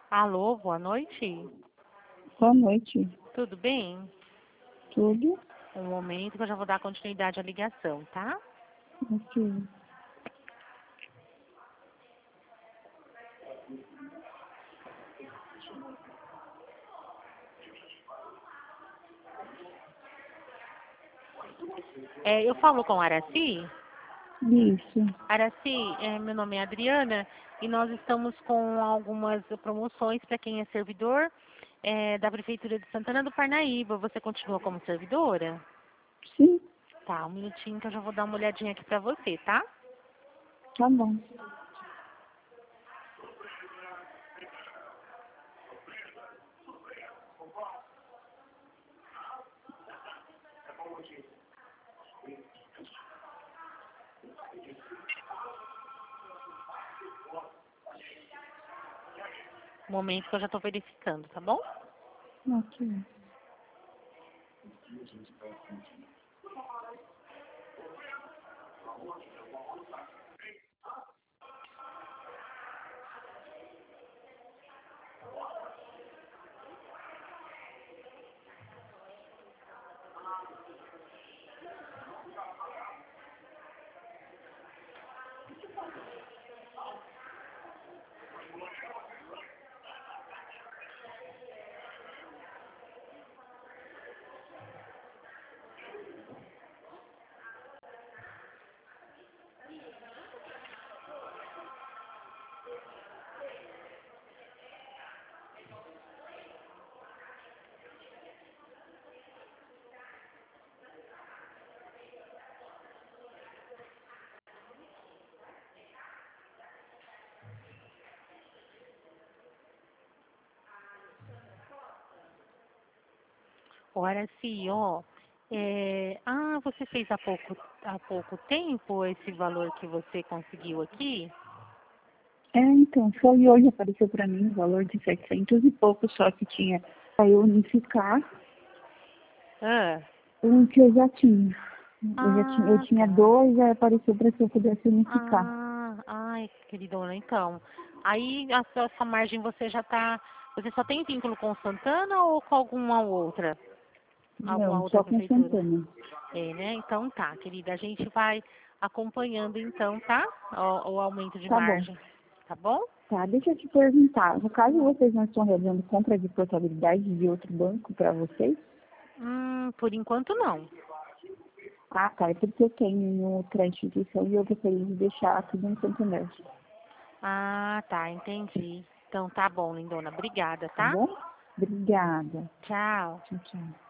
Alô, boa noite. Boa noite. Tudo bem? Tudo? Um momento que eu já vou dar continuidade à ligação, tá? Ok. Eu falo com a Araci? Isso. Araci, meu nome é Adriana e nós estamos com algumas promoções para quem é servidor da Prefeitura de Santana do Parnaíba. Você continua como servidora? Sim, Tá, um minutinho que eu já vou dar uma olhadinha aqui para você, tá? tá bom. Um momento que eu já estou verificando, tá bom? Ok. Ô, Araci, ó, você fez há pouco tempo esse valor que você conseguiu aqui? Então, foi hoje, apareceu pra mim o valor de 700 e pouco, só que tinha para eu unificar Ah, um que eu já tinha. Eu tinha tá. dois, aí apareceu para que eu pudesse unificar. Ai, queridona, então. Aí essa margem você já tá. Você só tem vínculo com Santana ou com alguma outra? Alguma Não, outra só com prefeitura? Santana. É, né? Então tá, querida. A gente vai acompanhando então, tá? O aumento de Tá bom. margem. Tá bom? Tá, deixa eu te perguntar. No caso, vocês não estão realizando compra de portabilidade de outro banco para vocês? Por enquanto não. Ah, tá. É porque eu tenho outra instituição e eu gostaria de deixar tudo no Santander. Ah, tá, entendi. Então tá bom, lindona. Obrigada, Tá tá? bom? Obrigada. Tchau. Tchau, tchau.